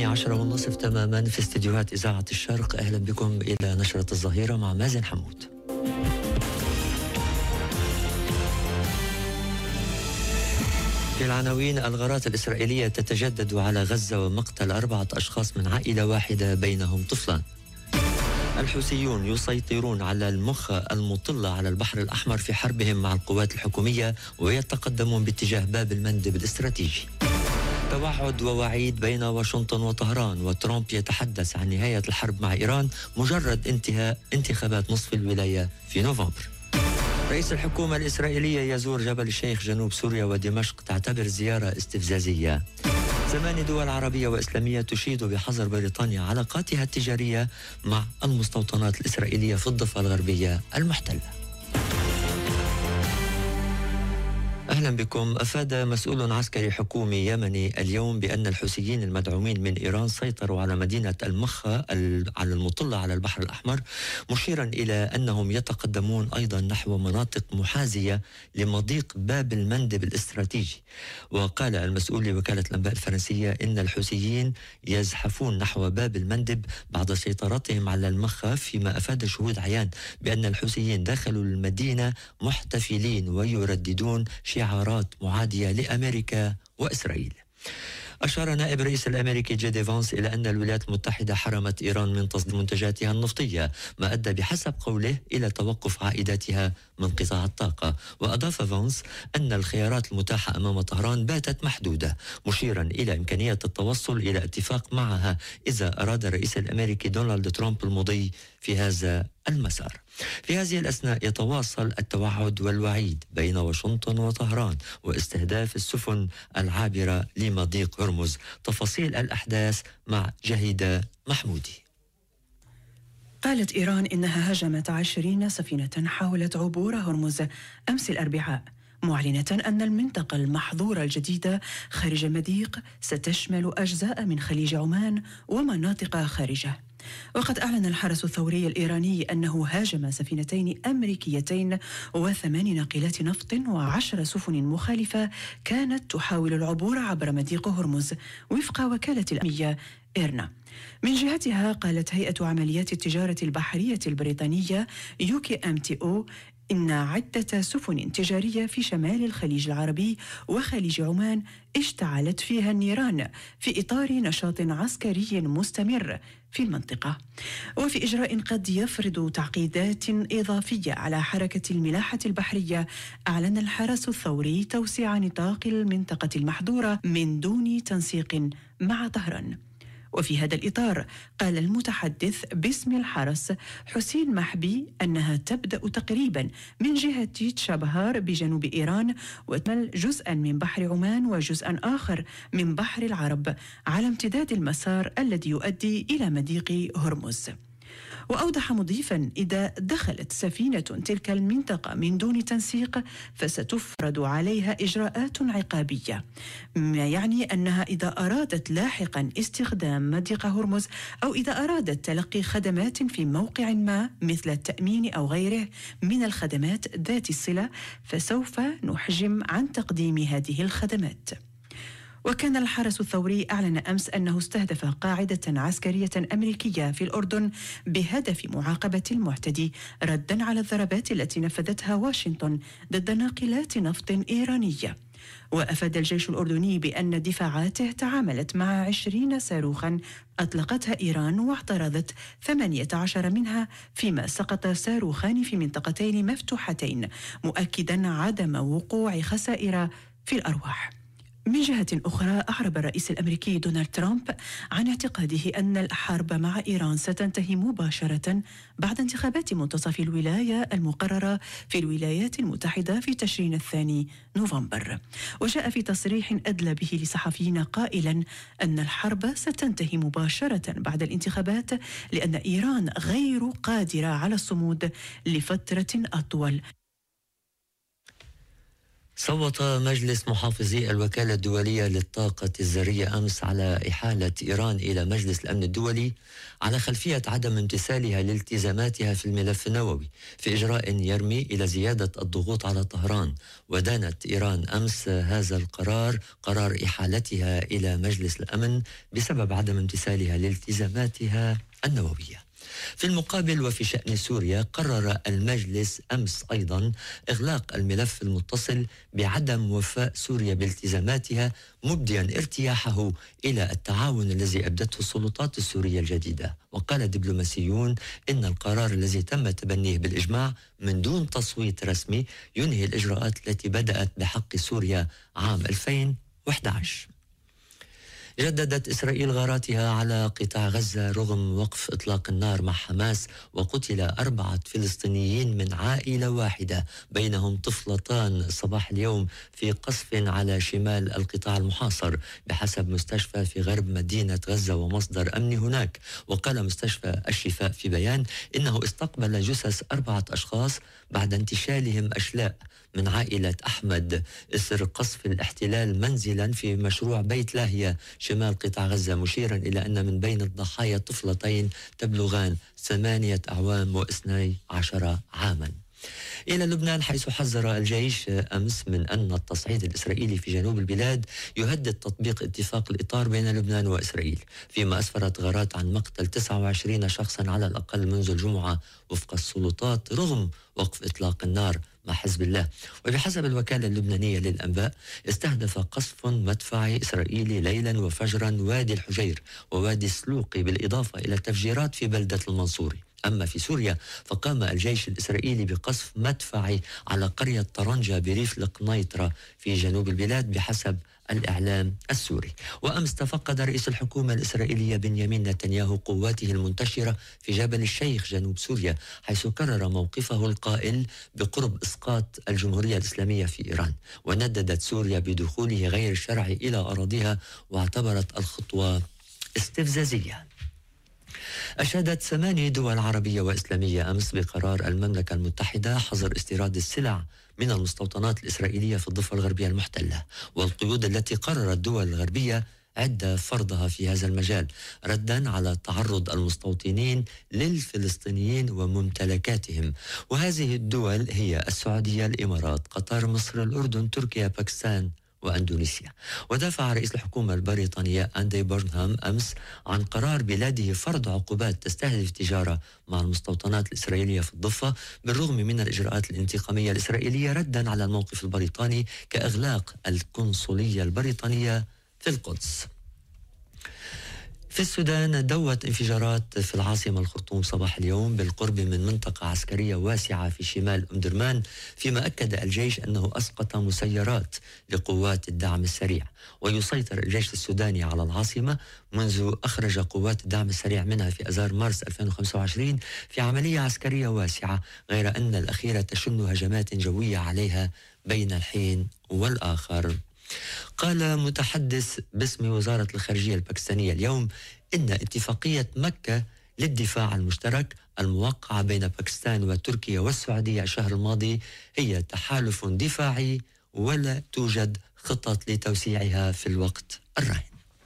10:30 تماما في استديوهات إذاعة الشرق. أهلا بكم إلى نشرة الظهيرة مع مازن حمود. في العناوين: الغارات الإسرائيلية تتجدد على غزة ومقتل 4 أشخاص من عائلة واحدة بينهم طفلان. الحوثيون يسيطرون على المخ المطلة على البحر الأحمر في حربهم مع القوات الحكومية ويتقدمون باتجاه باب المندب الاستراتيجي. توعد ووعيد بين واشنطن وطهران، وترامب يتحدث عن نهاية الحرب مع إيران مجرد انتهاء انتخابات نصف الولاية في نوفمبر. رئيس الحكومة الإسرائيلية يزور جبل الشيخ جنوب سوريا ودمشق تعتبر زيارة استفزازية. 8 دول عربية وإسلامية تشيد بحظر بريطانيا علاقاتها التجارية مع المستوطنات الإسرائيلية في الضفة الغربية المحتلة. أهلا بكم. أفاد مسؤول عسكري حكومي يمني اليوم بأن الحوثيين المدعومين من إيران سيطروا على مدينة المخا على المطلة على البحر الأحمر، مشيرا إلى أنهم يتقدمون أيضا نحو مناطق محاذية لمضيق باب المندب الاستراتيجي. وقال المسؤول لوكالة الأنباء الفرنسية إن الحوثيين يزحفون نحو باب المندب بعد سيطرتهم على المخا، فيما أفاد شهود عيان بأن الحوثيين دخلوا المدينة محتفلين ويرددون شعارات معادية لأمريكا وإسرائيل. أشار نائب الرئيس الأمريكي جي دي فانس إلى أن الولايات المتحدة حرمت إيران من تصدير منتجاتها النفطية، ما أدى بحسب قوله إلى توقف عائداتها من قطاع الطاقة. وأضاف فانس أن الخيارات المتاحة أمام طهران باتت محدودة، مشيرا إلى إمكانية التوصل إلى اتفاق معها إذا أراد الرئيس الأمريكي دونالد ترامب المضي في هذا المسار. في هذه الأثناء يتواصل التوعد والوعيد بين واشنطن وطهران واستهداف السفن العابرة لمضيق هرمز. تفاصيل الأحداث مع جهيدة محمودي. قالت إيران إنها هاجمت 20 سفينة حاولت عبور هرمز أمس الأربعاء، معلنة أن المنطقة المحظورة الجديدة خارج المضيق ستشمل أجزاء من خليج عمان ومناطق خارجه. وقد أعلن الحرس الثوري الإيراني أنه هاجم سفينتين أمريكيتين و8 ناقلات نفط و10 سفن مخالفة كانت تحاول العبور عبر مضيق هرمز، وفق وكالة الأمنية إيرنا. من جهتها قالت هيئة عمليات التجارة البحرية البريطانية UKMTO إن عدة سفن تجارية في شمال الخليج العربي وخليج عمان اشتعلت فيها النيران في إطار نشاط عسكري مستمر في المنطقة، وفي إجراء قد يفرض تعقيدات إضافية على حركة الملاحة البحرية. أعلن الحرس الثوري توسيع نطاق المنطقة المحظورة من دون تنسيق مع طهران. وفي هذا الإطار قال المتحدث باسم الحرس حسين محبي أنها تبدأ تقريبا من جهة تشابهار بجنوب إيران وتمل جزءا من بحر عمان وجزءا آخر من بحر العرب على امتداد المسار الذي يؤدي إلى مضيق هرمز. وأوضح مضيفا إذا دخلت سفينة تلك المنطقة من دون تنسيق فستفرض عليها إجراءات عقابية، ما يعني أنها إذا أرادت لاحقا استخدام مضيق هرمز أو إذا أرادت تلقي خدمات في موقع ما مثل التأمين أو غيره من الخدمات ذات الصلة فسوف نحجم عن تقديم هذه الخدمات. وكان الحرس الثوري أعلن أمس أنه استهدف قاعدة عسكرية أمريكية في الأردن بهدف معاقبة المعتدي ردا على الضربات التي نفذتها واشنطن ضد ناقلات نفط إيرانية. وأفاد الجيش الأردني بأن دفاعاته تعاملت مع 20 صاروخا أطلقتها إيران واعترضت 18 منها، فيما سقط صاروخان في منطقتين مفتوحتين، مؤكدا عدم وقوع خسائر في الأرواح. من جهة أخرى أعرب الرئيس الأمريكي دونالد ترامب عن اعتقاده أن الحرب مع إيران ستنتهي مباشرة بعد انتخابات منتصف الولاية المقررة في الولايات المتحدة في تشرين الثاني نوفمبر. وجاء في تصريح أدلى به لصحفيين قائلا أن الحرب ستنتهي مباشرة بعد الانتخابات لأن إيران غير قادرة على الصمود لفترة أطول. صوت مجلس محافظي الوكالة الدولية للطاقة الذرية أمس على إحالة إيران إلى مجلس الأمن الدولي على خلفية عدم امتثالها لالتزاماتها في الملف النووي، في إجراء يرمي إلى زيادة الضغوط على طهران. ودانت إيران أمس هذا القرار قرار إحالتها إلى مجلس الأمن بسبب عدم امتثالها لالتزاماتها النووية. في المقابل وفي شأن سوريا، قرر المجلس أمس أيضا إغلاق الملف المتصل بعدم وفاء سوريا بالتزاماتها، مبديا ارتياحه إلى التعاون الذي أبدته السلطات السورية الجديدة. وقال دبلوماسيون إن القرار الذي تم تبنيه بالإجماع من دون تصويت رسمي ينهي الإجراءات التي بدأت بحق سوريا عام 2011. جددت إسرائيل غاراتها على قطاع غزة رغم وقف إطلاق النار مع حماس، وقتل 4 فلسطينيين من عائلة واحدة بينهم طفلتان صباح اليوم في قصف على شمال القطاع المحاصر بحسب مستشفى في غرب مدينة غزة ومصدر أمني هناك. وقال مستشفى الشفاء في بيان إنه استقبل جثث 4 أشخاص بعد انتشالهم أشلاء من عائلة أحمد إثر قصف الاحتلال منزلا في مشروع بيت لاهية شمال قطاع غزة، مشيرا إلى أن من بين الضحايا طفلتين تبلغان 8 أعوام و12 عاما. إلى لبنان، حيث حذر الجيش أمس من أن التصعيد الإسرائيلي في جنوب البلاد يهدد تطبيق اتفاق الإطار بين لبنان وإسرائيل، فيما أسفرت غارات عن مقتل 29 شخصا على الأقل منذ الجمعة وفق السلطات رغم وقف إطلاق النار مع حزب الله. وبحسب الوكالة اللبنانية للأنباء، استهدف قصف مدفعي إسرائيلي ليلا وفجرا وادي الحجير ووادي السلوقي، بالإضافة إلى تفجيرات في بلدة المنصوري. أما في سوريا فقام الجيش الإسرائيلي بقصف مدفعي على قرية طرنجة بريف القنيطرة في جنوب البلاد بحسب الإعلام السوري. وأمس تفقد رئيس الحكومة الإسرائيلية بنيامين نتنياهو قواته المنتشرة في جبل الشيخ جنوب سوريا، حيث كرر موقفه القائل بقرب إسقاط الجمهورية الإسلامية في إيران. ونددت سوريا بدخوله غير الشرعي إلى أراضيها واعتبرت الخطوة استفزازية. أشادت 8 دول عربية وإسلامية أمس بقرار المملكة المتحدة حظر استيراد السلع من المستوطنات الإسرائيلية في الضفة الغربية المحتلة، والقيود التي قررت الدول الغربية عدة فرضها في هذا المجال ردا على تعرض المستوطنين للفلسطينيين وممتلكاتهم. وهذه الدول هي السعودية، الإمارات، قطر، مصر، الأردن، تركيا، باكستان وأندونيسيا. ودافع رئيس الحكومة البريطانية أندي بورنهام أمس عن قرار بلاده فرض عقوبات تستهدف التجارة مع المستوطنات الإسرائيلية في الضفة بالرغم من الإجراءات الانتقامية الإسرائيلية ردا على الموقف البريطاني كإغلاق القنصلية البريطانية في القدس. في السودان دوت انفجارات في العاصمة الخرطوم صباح اليوم بالقرب من منطقة عسكرية واسعة في شمال أم درمان، فيما أكد الجيش أنه أسقط مسيرات لقوات الدعم السريع. ويسيطر الجيش السوداني على العاصمة منذ أخرج قوات الدعم السريع منها في أذار مارس 2025 في عملية عسكرية واسعة، غير أن الأخيرة تشن هجمات جوية عليها بين الحين والآخر. قال متحدث باسم وزارة الخارجية الباكستانية اليوم إن اتفاقية مكة للدفاع المشترك الموقعة بين باكستان وتركيا والسعودية الشهر الماضي هي تحالف دفاعي ولا توجد خطط لتوسيعها في الوقت الراهن.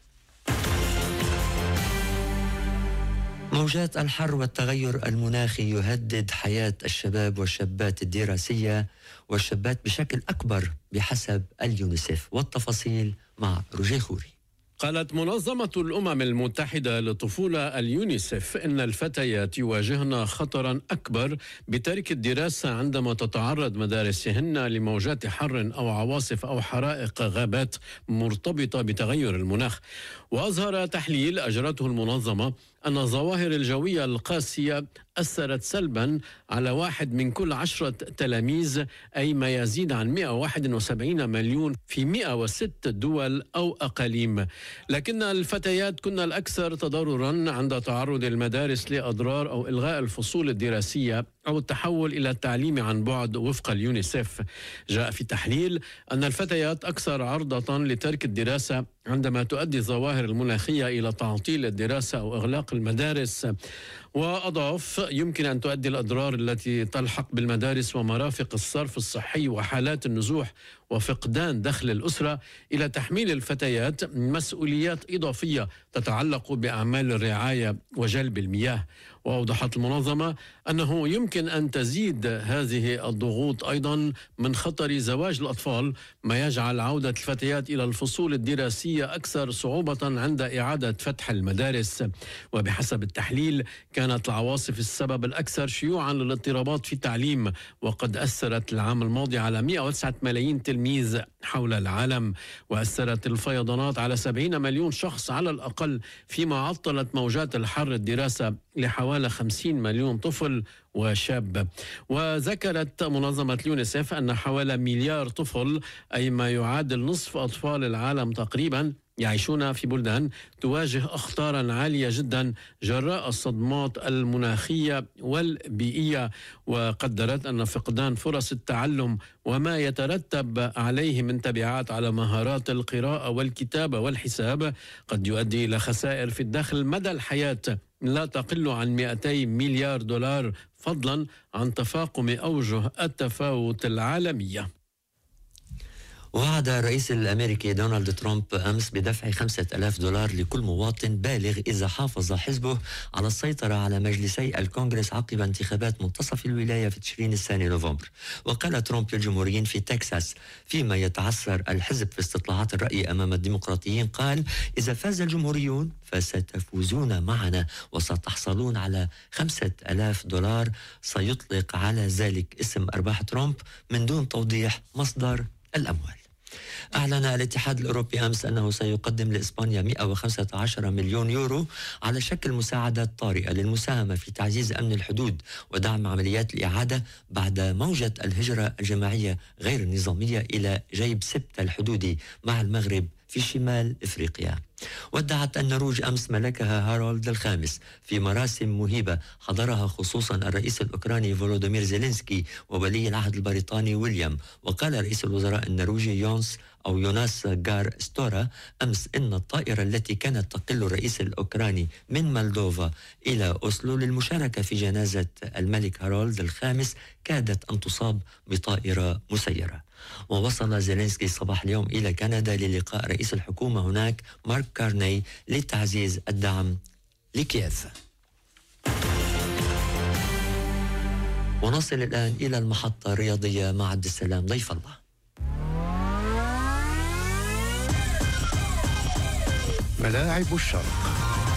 موجات الحر والتغير المناخي يهدد حياة الشباب والشابات الدراسية والشابات بشكل أكبر بحسب اليونيسيف. والتفاصيل مع روجيه خوري. قالت منظمة الأمم المتحدة للطفولة اليونيسيف إن الفتيات يواجهن خطرا أكبر بترك الدراسة عندما تتعرض مدارسهن لموجات حر أو عواصف أو حرائق غابات مرتبطة بتغير المناخ. وأظهر تحليل أجرته المنظمة أن الظواهر الجوية القاسية أثرت سلبا على 1 من كل 10 تلاميذ، أي ما يزيد عن 171 مليون في 106 دول أو أقاليم. لكن الفتيات كن الأكثر تضررا عند تعرض المدارس لأضرار أو إلغاء الفصول الدراسية أو التحول إلى التعليم عن بعد وفق اليونيسيف. جاء في التحليل أن الفتيات أكثر عرضة لترك الدراسة عندما تؤدي الظواهر المناخية إلى تعطيل الدراسة أو إغلاق المدارس. وأضاف يمكن أن تؤدي الأضرار التي تلحق بالمدارس ومرافق الصرف الصحي وحالات النزوح وفقدان دخل الأسرة إلى تحميل الفتيات مسؤوليات إضافية تتعلق بأعمال الرعاية وجلب المياه. وأوضحت المنظمة أنه يمكن أن تزيد هذه الضغوط أيضا من خطر زواج الأطفال، ما يجعل عودة الفتيات إلى الفصول الدراسية أكثر صعوبة عند إعادة فتح المدارس. وبحسب التحليل كانت العواصف السبب الأكثر شيوعا للاضطرابات في التعليم، وقد أثرت العام الماضي على 109 ملايين تلميذ حول العالم، وأثرت الفيضانات على 70 مليون شخص على الأقل، فيما عطلت موجات الحر الدراسة لحوالي 50 مليون طفل وشاب. وذكرت منظمة اليونيسف أن حوالي مليار طفل، أي ما يعادل نصف أطفال العالم تقريبا، يعيشون في بلدان تواجه أخطارا عالية جدا جراء الصدمات المناخية والبيئية. وقدرت أن فقدان فرص التعلم وما يترتب عليه من تبعات على مهارات القراءة والكتابة والحساب قد يؤدي إلى خسائر في الدخل مدى الحياة لا تقل عن 200 مليار دولار، فضلا عن تفاقم أوجه التفاوت العالمية. وعد الرئيس الأمريكي دونالد ترامب أمس بدفع $5,000 لكل مواطن بالغ إذا حافظ حزبه على السيطرة على مجلسي الكونغرس عقب انتخابات منتصف الولاية في تشرين الثاني نوفمبر. وقال ترامب للجمهوريين في تكساس فيما يتعثر الحزب في استطلاعات الرأي أمام الديمقراطيين، قال: إذا فاز الجمهوريون فستفوزون معنا وستحصلون على $5,000. سيطلق على ذلك اسم أرباح ترامب من دون توضيح مصدر الأموال. أعلن الاتحاد الأوروبي أمس أنه سيقدم لإسبانيا 115 مليون يورو على شكل مساعدات طارئة للمساهمة في تعزيز أمن الحدود ودعم عمليات الإعادة بعد موجة الهجرة الجماعية غير النظامية إلى جيب سبتة الحدودي مع المغرب في شمال إفريقيا. ودعت النرويج أمس ملكها هارولد الخامس في مراسم مهيبة حضرها خصوصا الرئيس الأوكراني فولودومير زيلينسكي وولي العهد البريطاني ويليام. وقال رئيس الوزراء النرويجي يوناس غار ستورا أمس إن الطائرة التي كانت تقل الرئيس الأوكراني من مالدوفا إلى أوسلو للمشاركة في جنازة الملك هارولد الخامس كادت أن تصاب بطائرة مسيرة. ووصل زيلينسكي صباح اليوم إلى كندا للقاء رئيس الحكومة هناك مارك كارني لتعزيز الدعم لكييف. ونصل الآن إلى المحطة الرياضية مع عبد السلام ضيف الله. ملاعب الشرق.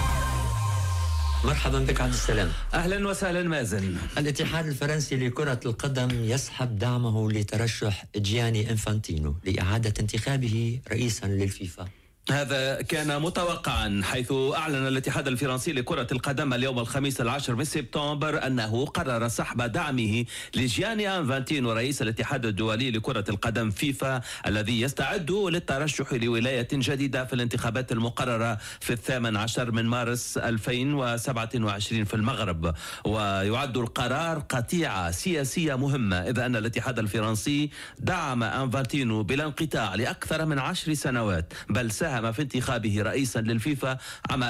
مرحبا بك عبد السلام. أهلا وسهلا مازن. الاتحاد الفرنسي لكرة القدم يسحب دعمه لترشح جياني إنفانتينو لإعادة انتخابه رئيسا للفيفا. هذا كان متوقعا، حيث أعلن الاتحاد الفرنسي لكرة القدم اليوم الخميس 10 من سبتمبر أنه قرر سحب دعمه لجياني إنفانتينو رئيس الاتحاد الدولي لكرة القدم فيفا، الذي يستعد للترشح لولاية جديدة في الانتخابات المقررة في 18 من مارس 2027 في المغرب. ويعد القرار قطيعة سياسية مهمة، إذ أن الاتحاد الفرنسي دعم إنفانتينو بلا انقطاع لأكثر من 10 سنوات، بل ساهم في انتخابه رئيسا للفيفا عام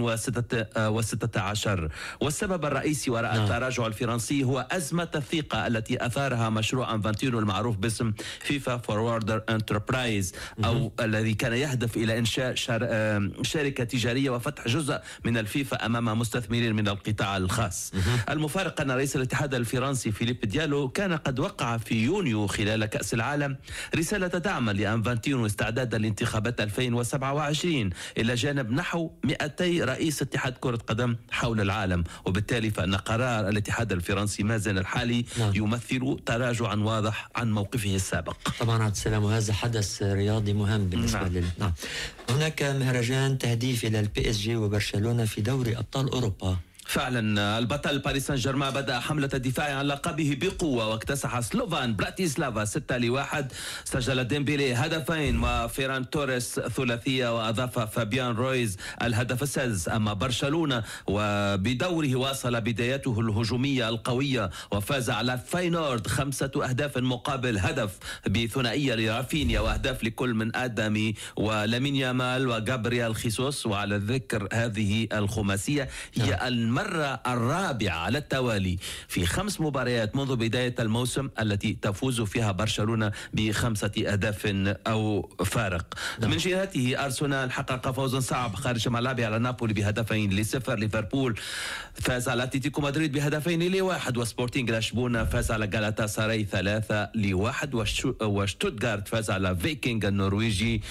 2016. والسبب الرئيسي وراء التراجع الفرنسي هو أزمة الثقة التي أثارها مشروع إنفانتينو المعروف باسم فيفا فوروردر انتربرايز، أو الذي كان يهدف إلى إنشاء شركة تجارية وفتح جزء من الفيفا أمام مستثمرين من القطاع الخاص. المفارق أن رئيس الاتحاد الفرنسي فيليب ديالو كان قد وقع في يونيو خلال كأس العالم رسالة دعم لإنفانتينو استعدادا لانتخابات 2027 إلى جانب نحو 200 رئيس اتحاد كرة قدم حول العالم. وبالتالي فإن قرار الاتحاد الفرنسي مازن الحالي يمثل تراجعا واضح عن موقفه السابق. طبعا عبد السلام، وهذا حدث رياضي مهم بالنسبة هناك مهرجان تهديف إلى البي اس جي وبرشلونة في دوري أبطال أوروبا. فعلا البطل باريس سان جيرمان بدأ حملة الدفاع عن لقبه بقوة، واكتسح سلوفان براتيسلافا 6-1. سجل ديمبيلي هدفين وفيران توريس ثلاثية، وأضاف فابيان رويز الهدف السادس. أما برشلونة وبدوره واصل بدايته الهجومية القوية وفاز على فاينورد 5 أهداف مقابل هدف بثنائية لرافينيا، وأهداف لكل من آدمي ولامين يامال وجابريال خيسوس. وعلى ذكر هذه الخماسية هي للمرة الرابعة على التوالي في 5 مباريات منذ بداية الموسم التي تفوز فيها برشلونة ب5 أهداف أو فارق. من جهته أرسنال حقق فوزا صعب خارج ملعبه على نابولي ب2-0. ليفربول فاز على أتلتيكو مدريد ب2-1، وسبورتينغ لشبونة فاز على غالاتا ساراي 3-1، وشتوتغارت فاز على فيكينغ النرويجي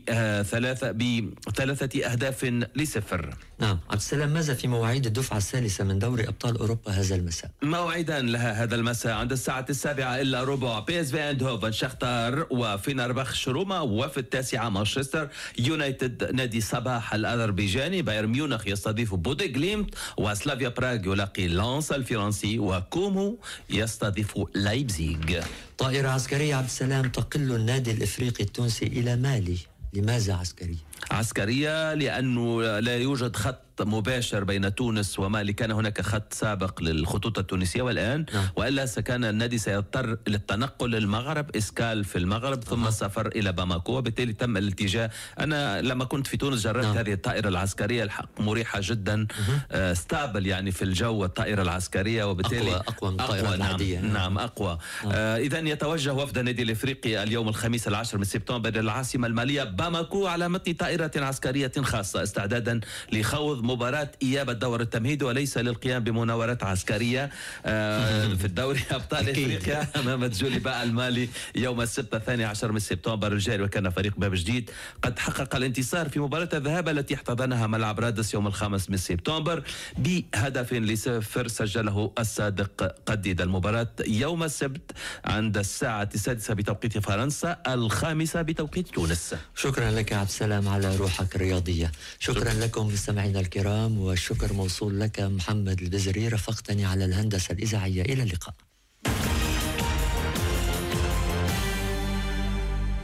ب3-0. نعم عبد السلام، ماذا في مواعيد الدفعة الثالثة من دوري أبطال أوروبا هذا المساء؟ موعدان لها هذا المساء عند الساعة 7:15 PSV ايندهوفن شختار وفينربخش روما، وفي 9 مانشستر يونايتد نادي صباح الأذربيجاني، بايرن ميونخ يستضيف بوديغليمت، وسلافيا براغ يلاقي لانس الفرنسي، وكومو يستضيف لايبزيغ. طائرة عسكرية عبد السلام تقل النادي الإفريقي التونسي إلى مالي، لماذا عسكرية؟ عسكرية لأنه لا يوجد خط مباشر بين تونس ومالي. كان هناك خط سابق للخطوط التونسية والآن وإلا سكان النادي سيضطر للتنقل للمغرب، إسكال في المغرب ثم السفر إلى باماكو، وبالتالي تم الاتجاه. أنا لما كنت في تونس جربت هذه الطائرة العسكرية، الحق مريحة جدا، ستابل يعني في الجو الطائرة العسكرية، وبالتالي أقوى من الطائرة العادية. نعم أقوى. إذن يتوجه وفد النادي الإفريقي اليوم الخميس 10 سبتمبر إلى العاصمة المالية باماكو على متن طائرة عسكرية خاصة استعدادا لخوض مباراة إياب الدور التمهيدي، وليس للقيام بمناورات عسكرية في الدوري أبطال إفريقيا أمام جوليبا المالي يوم السبت 12 سبتمبر الجاري. وكان فريق باب جديد قد حقق الانتصار في مباراة الذهاب التي احتضنها ملعب رادس يوم 5 سبتمبر ب1-0 سجله الصادق قديد. المباراة يوم السبت عند الساعة 6 بتوقيت فرنسا، 5 بتوقيت تونس. شكرا لك عبد السلام على روحك الرياضية. شكرا لكم مستمعينا الكرام، والشكر موصول لك محمد البزري، رافقتني على الهندسة الإذاعية. إلى اللقاء.